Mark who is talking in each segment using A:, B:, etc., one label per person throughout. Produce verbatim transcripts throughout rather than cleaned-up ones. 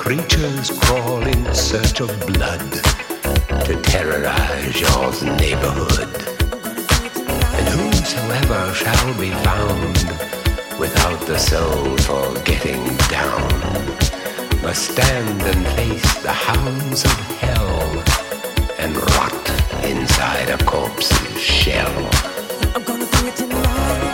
A: creatures crawl in search of blood to terrorize your neighborhood. And whosoever shall be found without the soul for getting down must stand and face the hounds of hell and rot inside a corpse's shell.
B: I'm gonna do it tonight.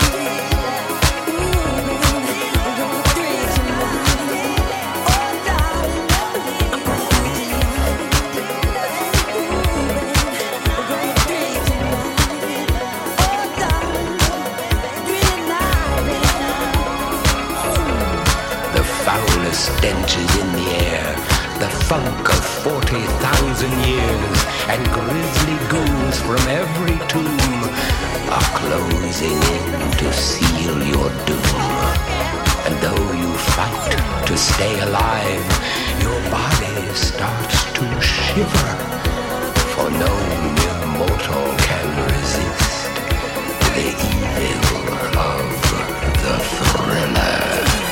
A: Stench is in the air, the funk of forty thousand years, and grisly ghouls from every tomb are closing in to seal your doom. And though you fight to stay alive, your body starts to shiver, for no mere mortal can resist the evil of the thriller.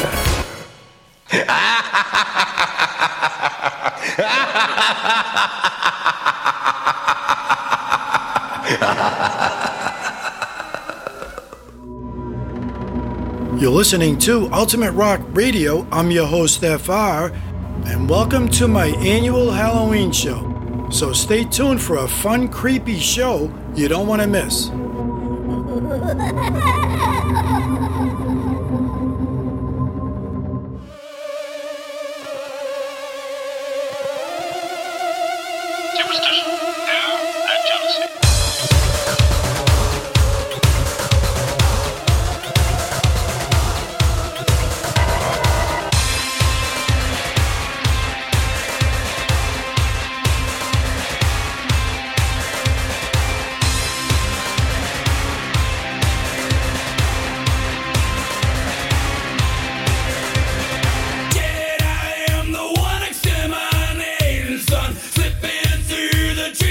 C: You're listening to Ultimate Rock Radio. I'm your host, F R, and welcome to my annual Halloween show. So stay tuned for a fun, creepy show you don't want to miss.
D: Dead, I am the one exterminating son, slipping through the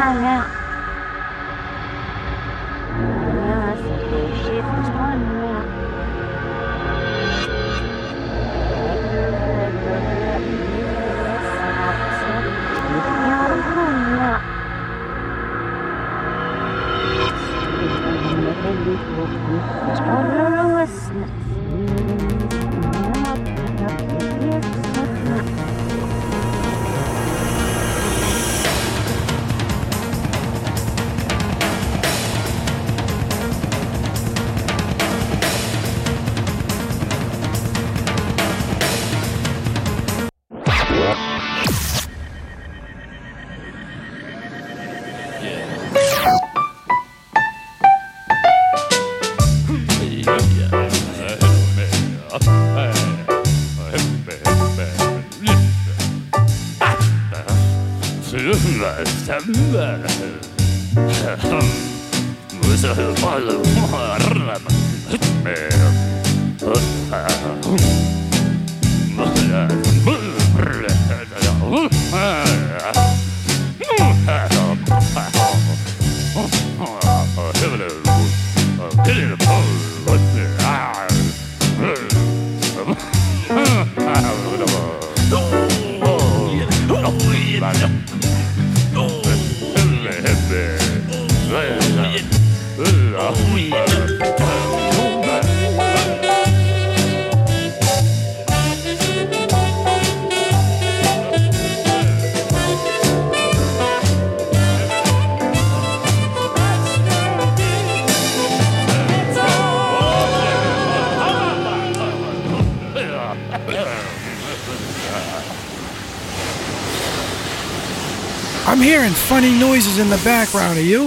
C: I'm hearing funny noises in the background. Are you?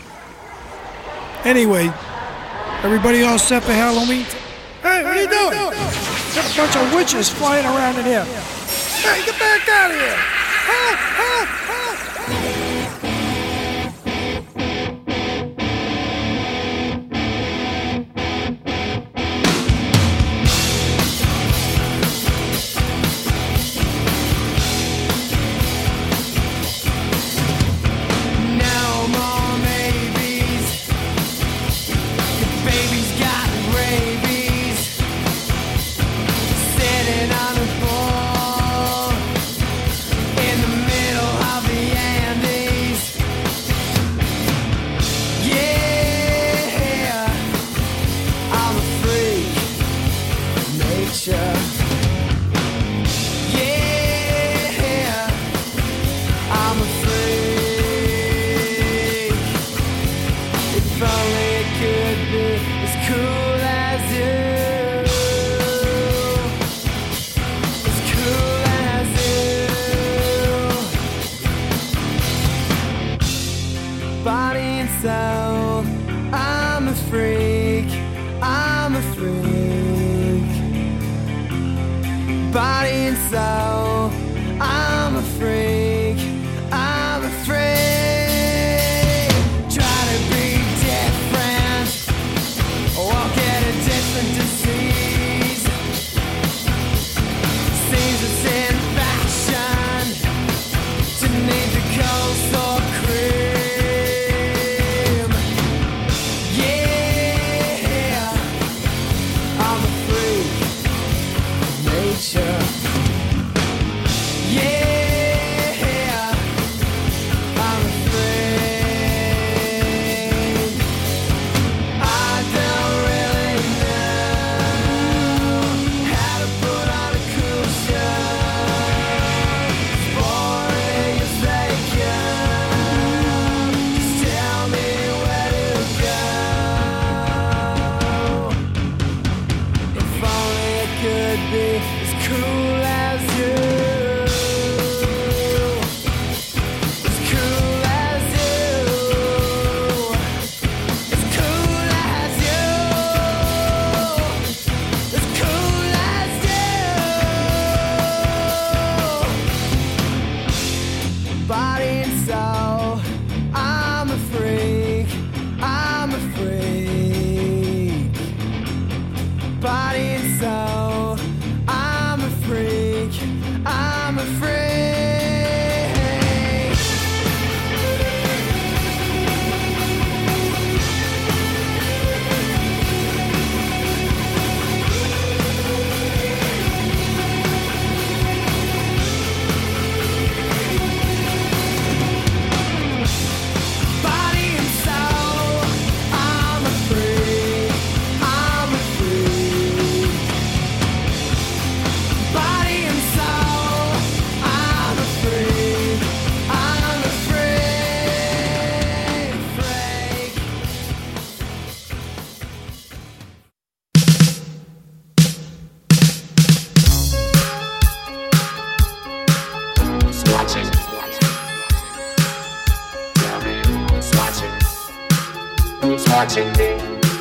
C: Anyway, everybody all set for Halloween? Hey, what are you doing? There's a bunch of witches flying around in here. Hey, get back out of here! Help! Help! Help!
D: I'm afraid. who's watching me.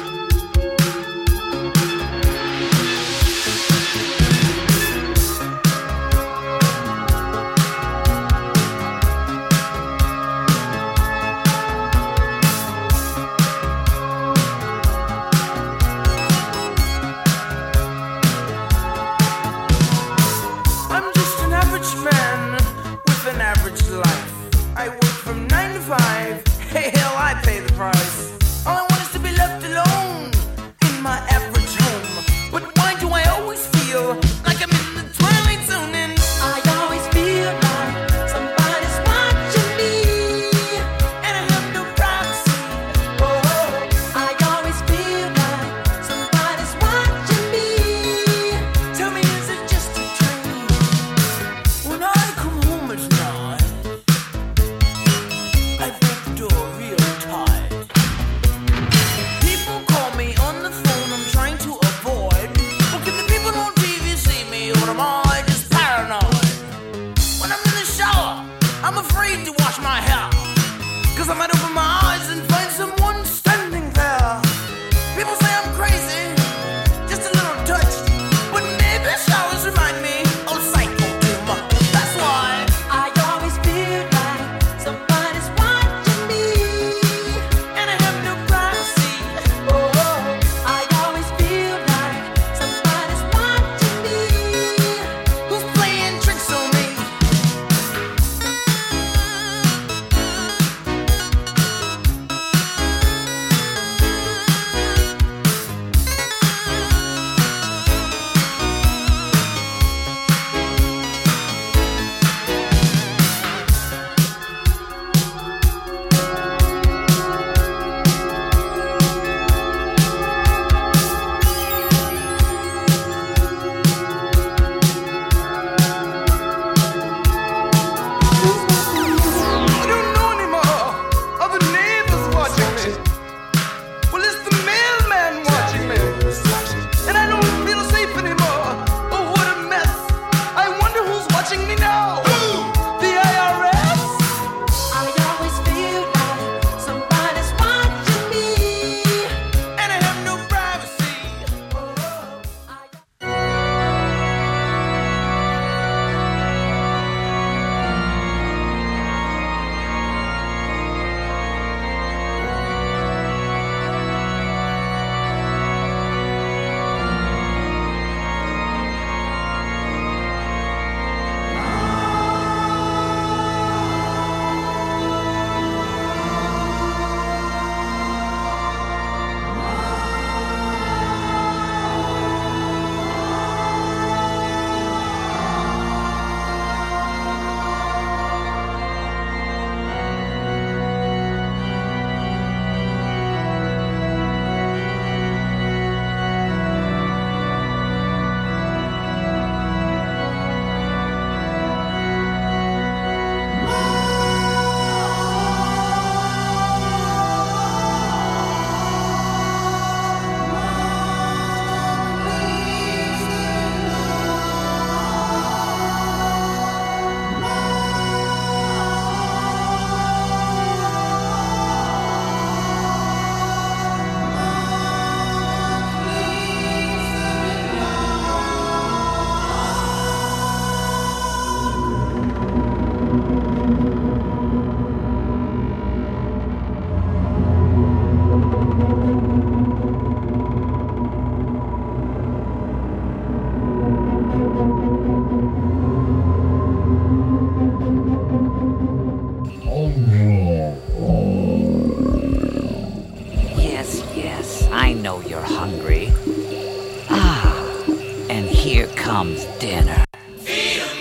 E: comes dinner.
F: Feed 'em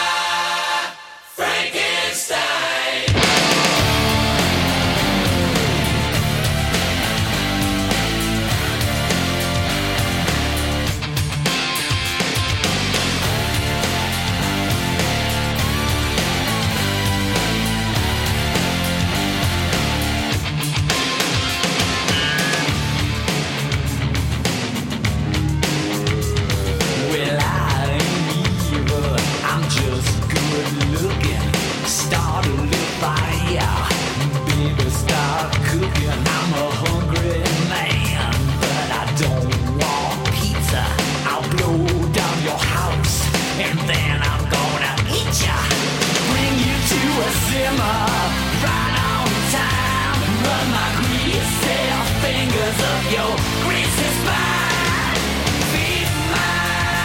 F: my Frankenstein.
G: Well, I ain't
F: fingers of your greasy spine. Feed my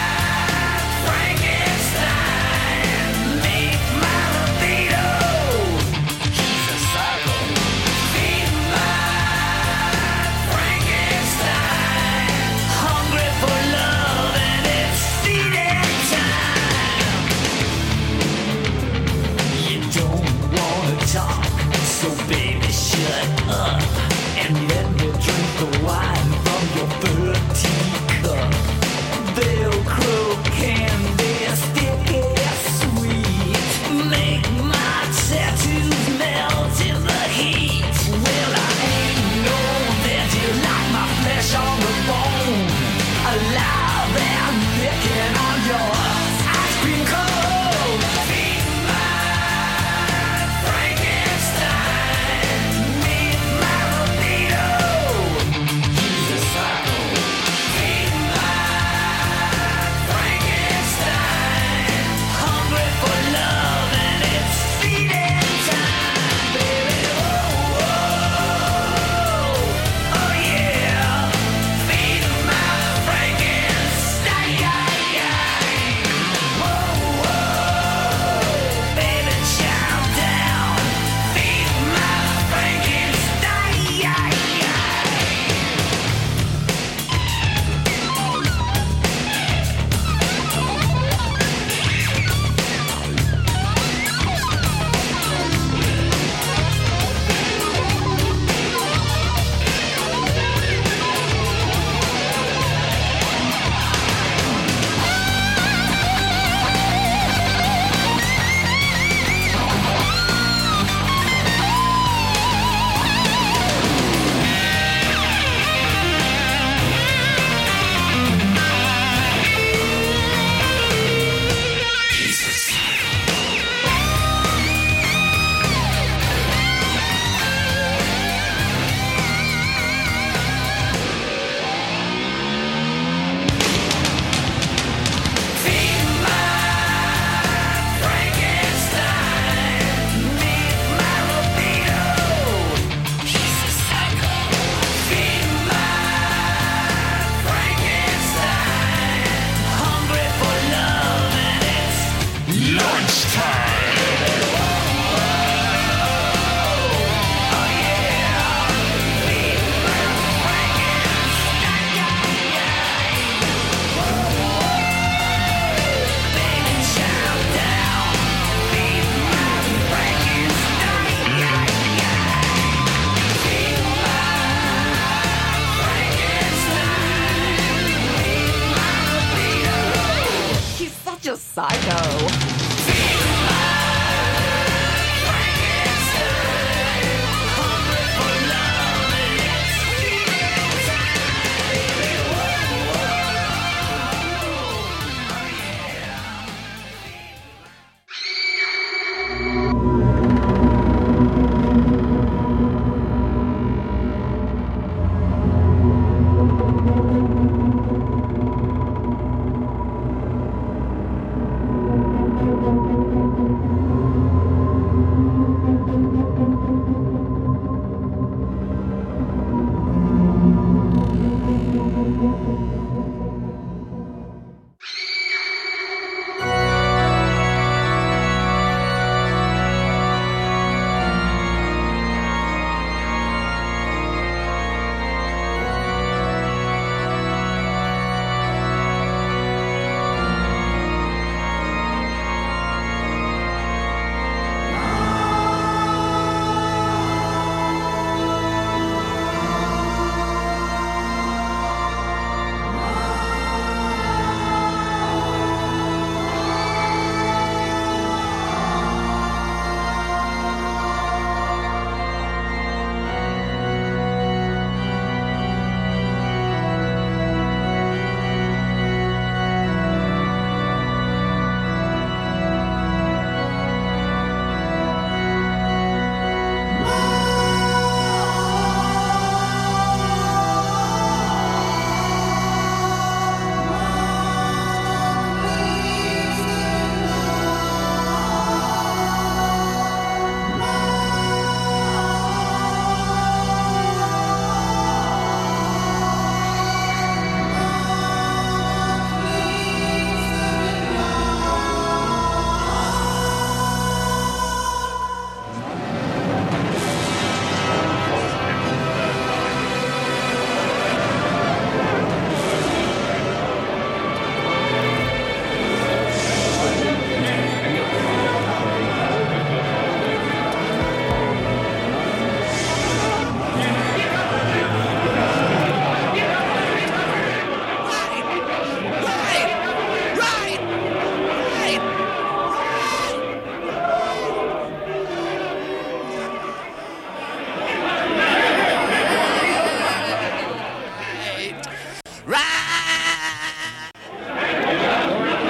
F: Frankenstein. Meet my libido. He's a psycho. Feed my Frankenstein. Hungry for love and it's feeding time. You don't wanna talk, so baby shut up and let me drink the wine from your third teacup. Velcro candy, sticky sweet, make my tattoos melt in the heat. Well, I ain't no veggie like my flesh on the bone, alive and licking on your ice cream cone. Feed my Frankenstein. Meet my libido. He's a psycho. Feed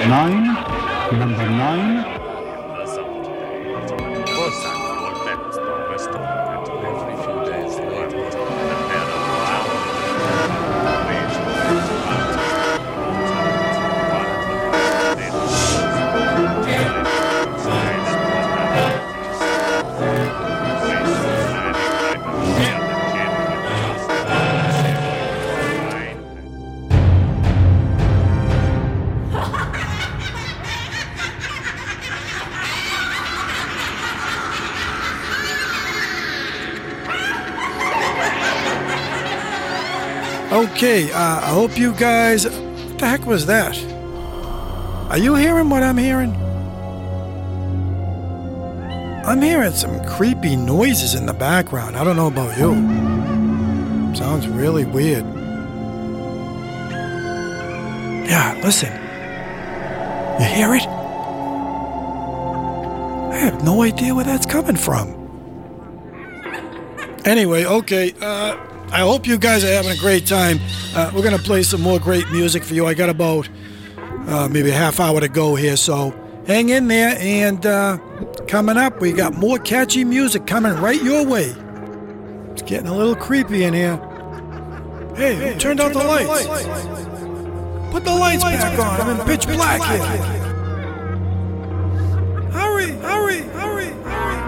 D: Nine, number nine.
C: Okay, uh, I hope you guys... What the heck was that? Are you hearing what I'm hearing? I'm hearing some creepy noises in the background. I don't know about you. Sounds really weird. Yeah, listen. You hear it? I have no idea where that's coming from. Anyway, okay, uh... I hope you guys are having a great time. Uh, we're going to play some more great music for you. I got about uh, maybe a half hour to go here, so hang in there. And uh, coming up, we got more catchy music coming right your way. It's getting a little creepy in here. Hey, hey who turned out the lights? the lights? Put the lights back on. I'm in pitch black here. Hurry, hurry, hurry, hurry.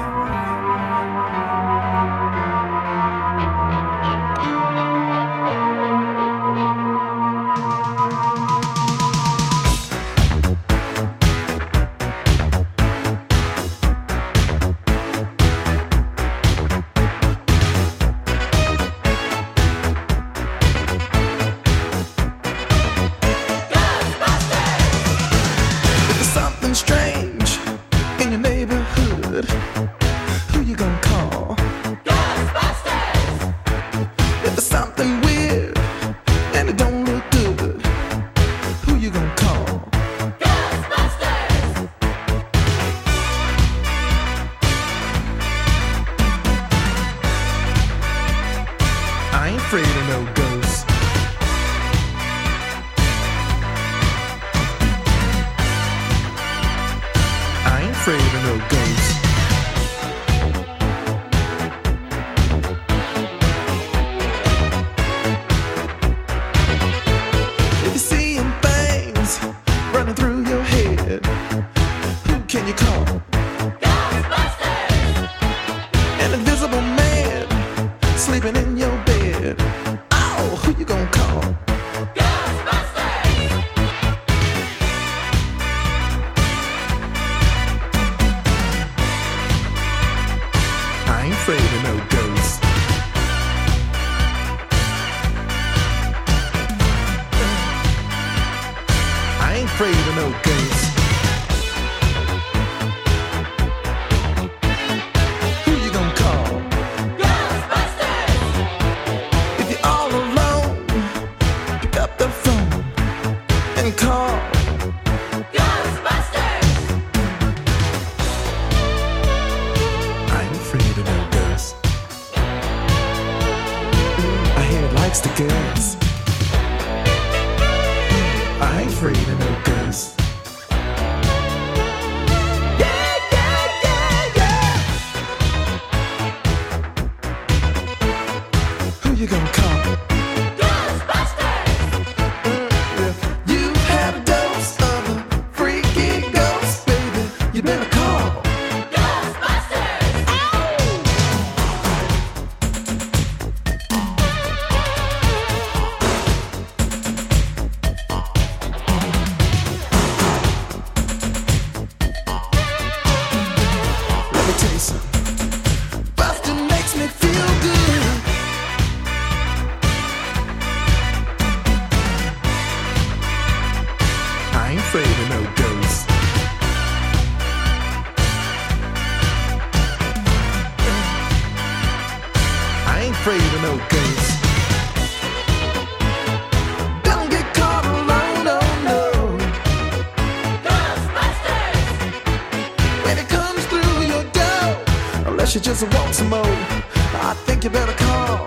G: You just want some more. I think you better call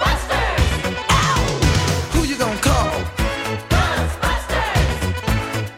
G: Ghostbusters. Ow! Who you gonna call?
F: Ghostbusters.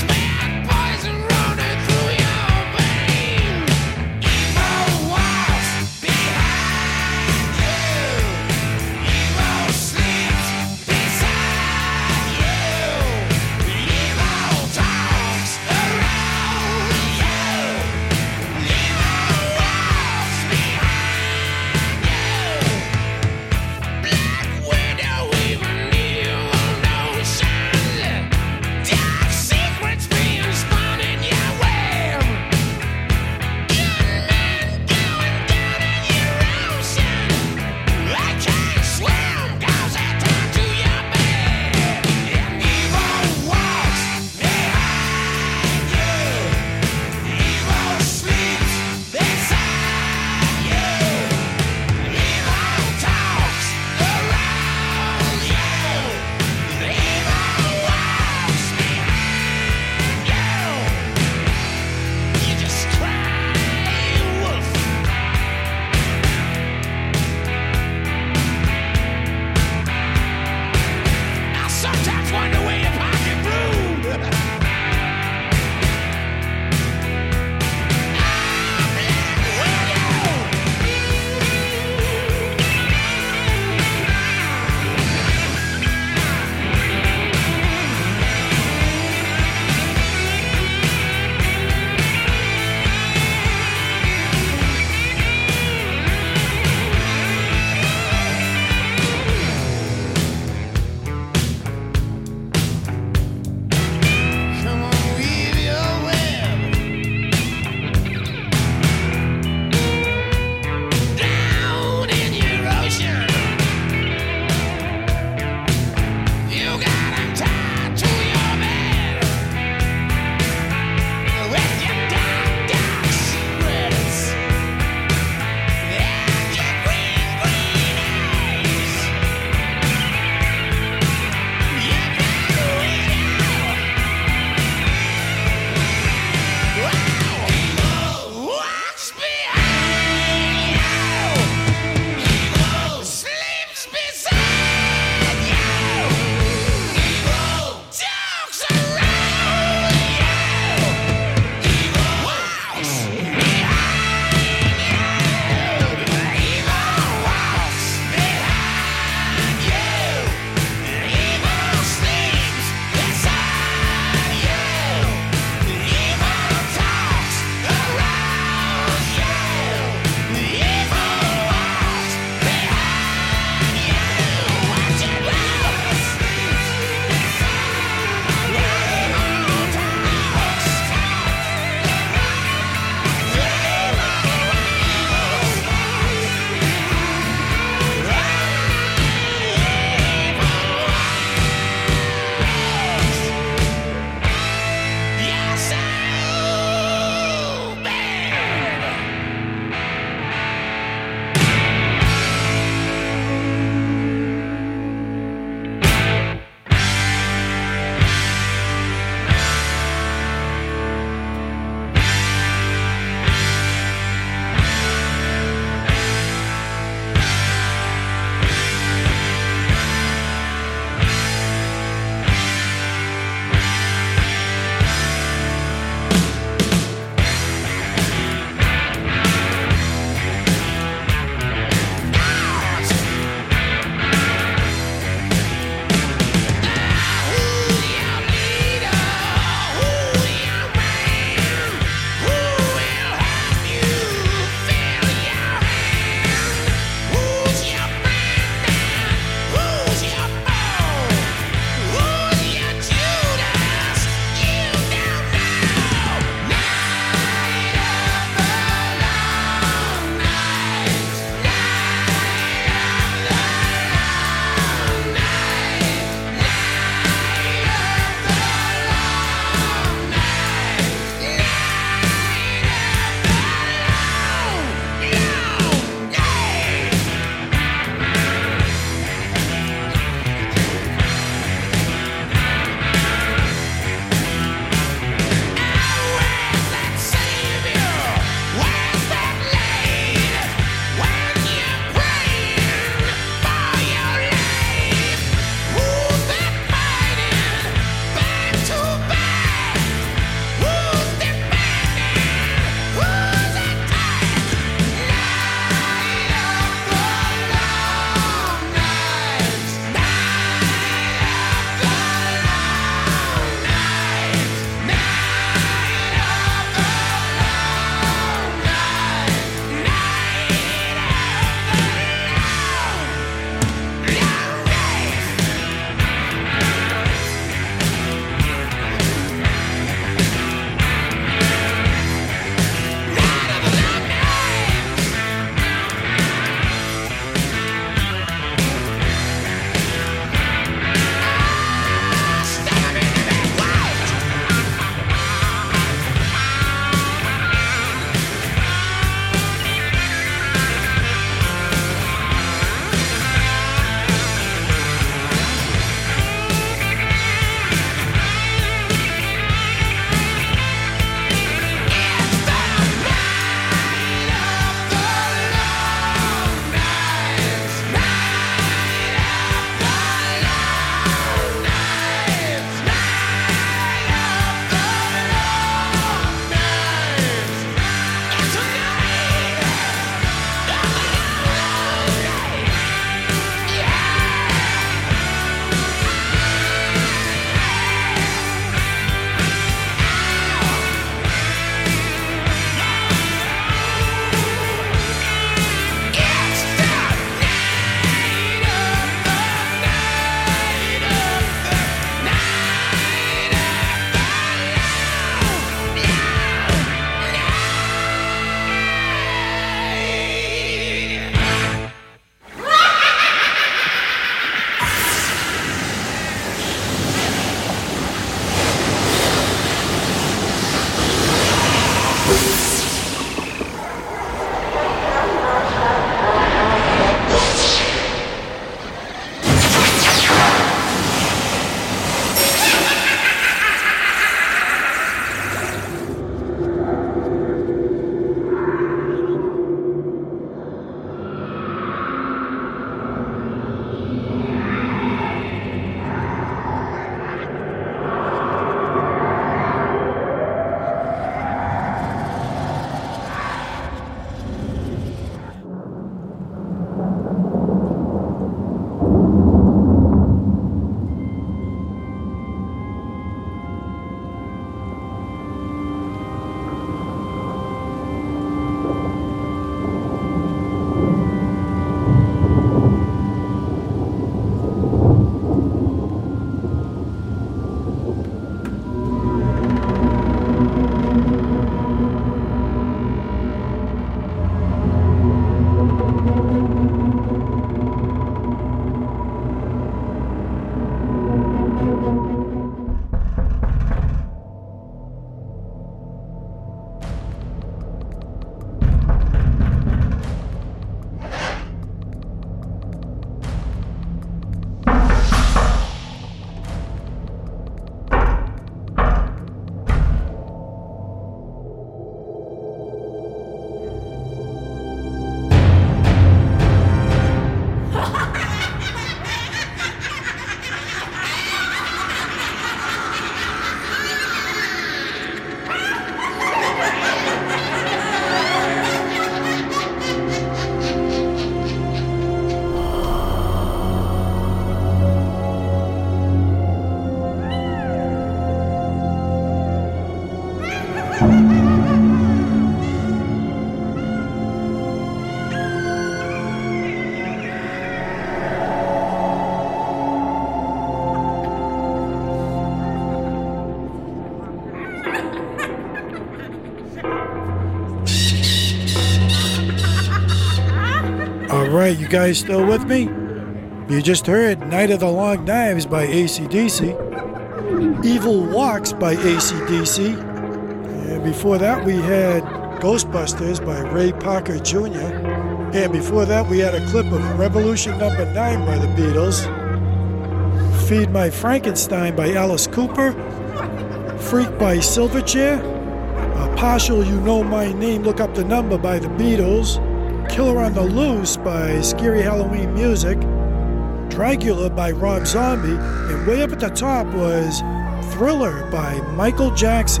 C: All right, you guys still with me? You just heard Night of the Long Knives by A C D C, Evil Walks by A C D C, and before that we had Ghostbusters by Ray Parker Junior, and before that we had a clip of Revolution Number nine by the Beatles, Feed My Frankenstein by Alice Cooper, Freak by Silverchair, uh, Partial You Know My Name, Look Up the Number by the Beatles, Killer on the Loose by Scary Halloween Music, Dracula by Rob Zombie, and way up at the top was Thriller by Michael Jackson.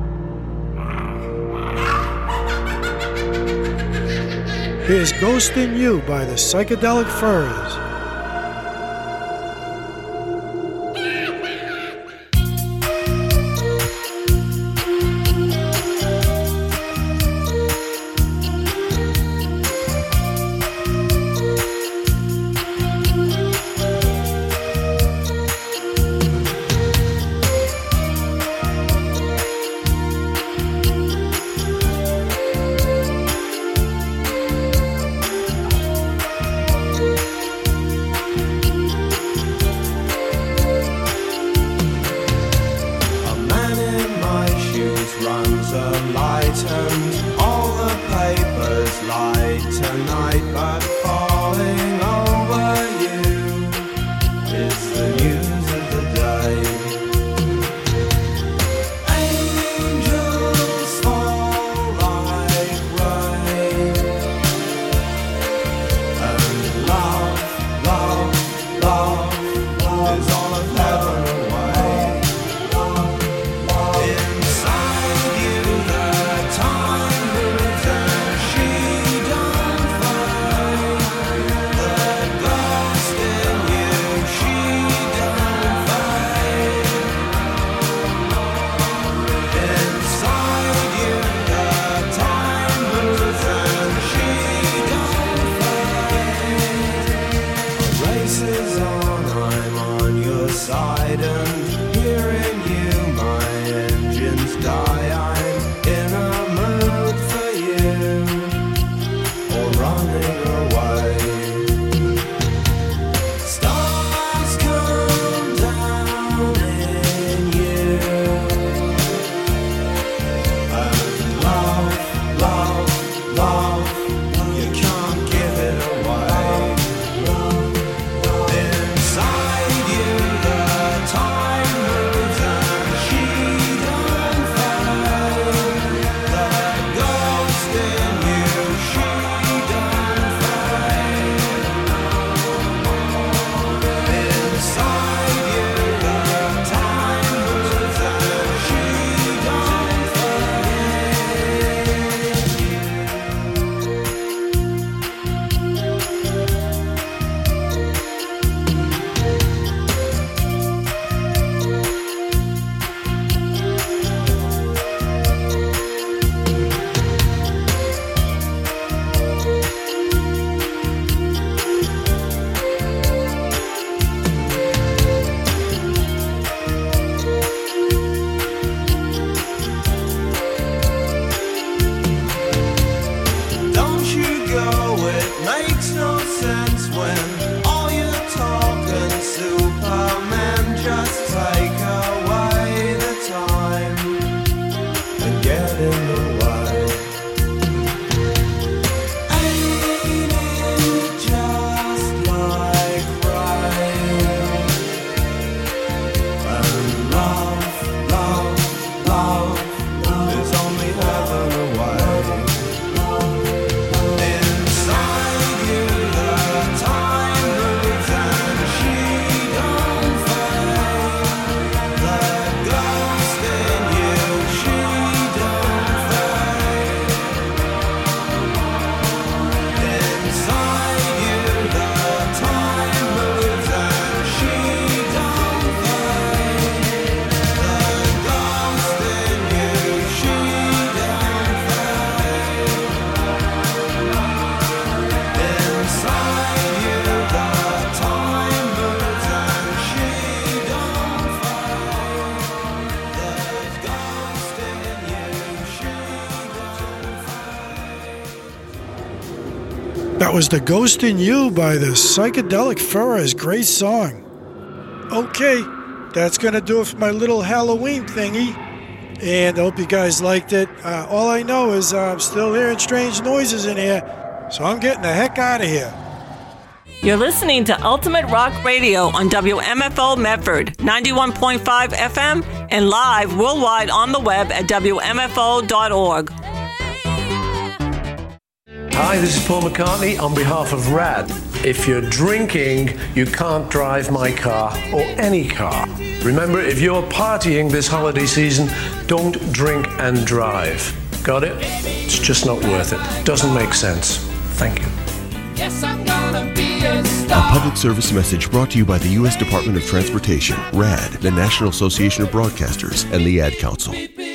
C: Here's Ghost in You by the Psychedelic Furs.
F: Time moves and she don't find
C: That was The Ghost in You by the Psychedelic Furries. Great song. Okay, that's going to do it for my little Halloween thingy. And I hope you guys liked it. Uh, all I know is uh, I'm still hearing strange noises in here, so I'm getting the heck out of here.
H: You're listening to Ultimate Rock Radio on W M F O Medford, ninety-one point five F M, and live worldwide on the web at W M F O dot org.
I: Hi, this is Paul McCartney on behalf of RAD. If you're drinking, you can't drive my car or any car. Remember, if you're partying this holiday season, don't drink and drive. Got it? It's just not worth it. Doesn't make sense. Thank you.
F: Yes, I'm gonna be a star.
J: A public service message brought to you by the U S Department of Transportation, RAD, the National Association of Broadcasters, and the Ad Council.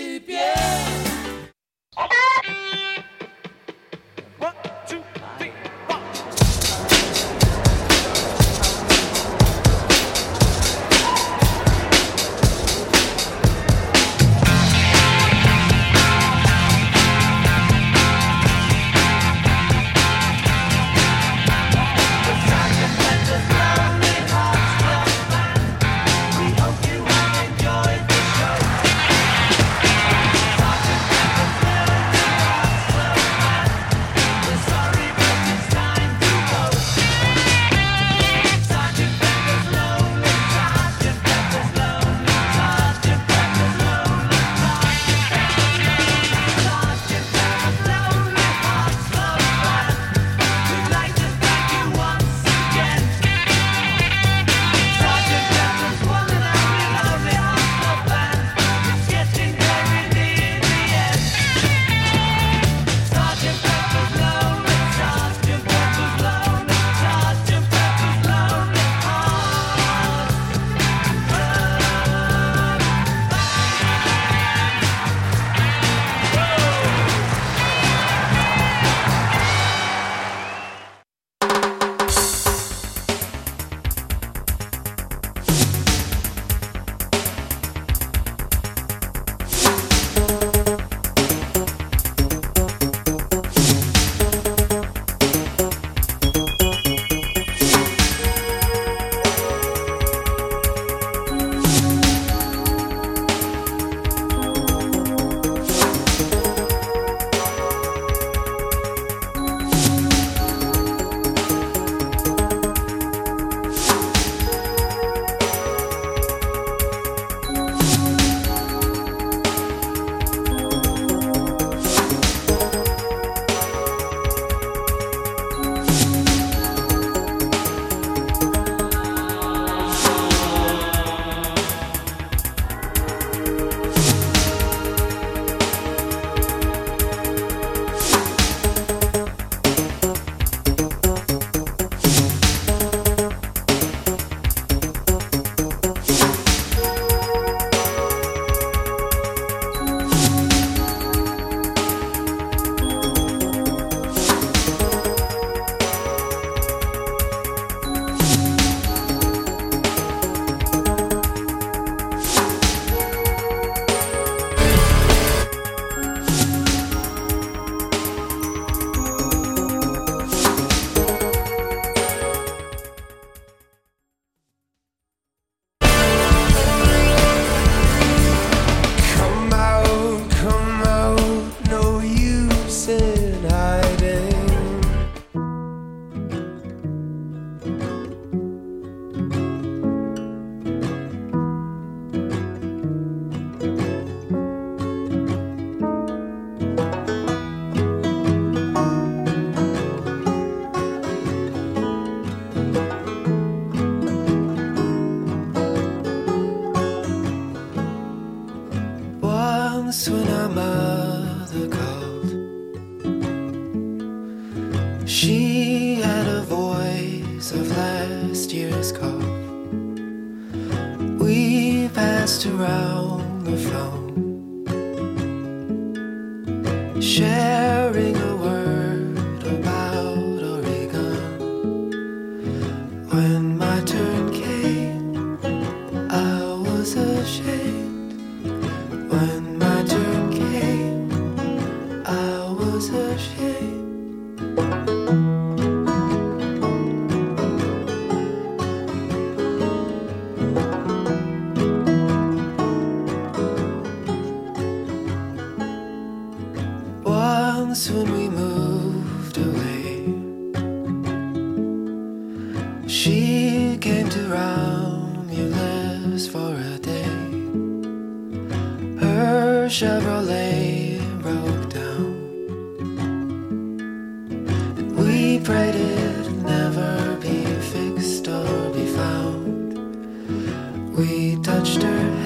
K: once when our mother called, she had a voice of last year's cough. We passed around the phone, sharing a word about Oregon. When my turn came, I was ashamed. When my turn came, I was ashamed. once when we moved away, she came to Romulus for a day. Her Chevrolet broke down, and we prayed it'd never be fixed or be found. We touched her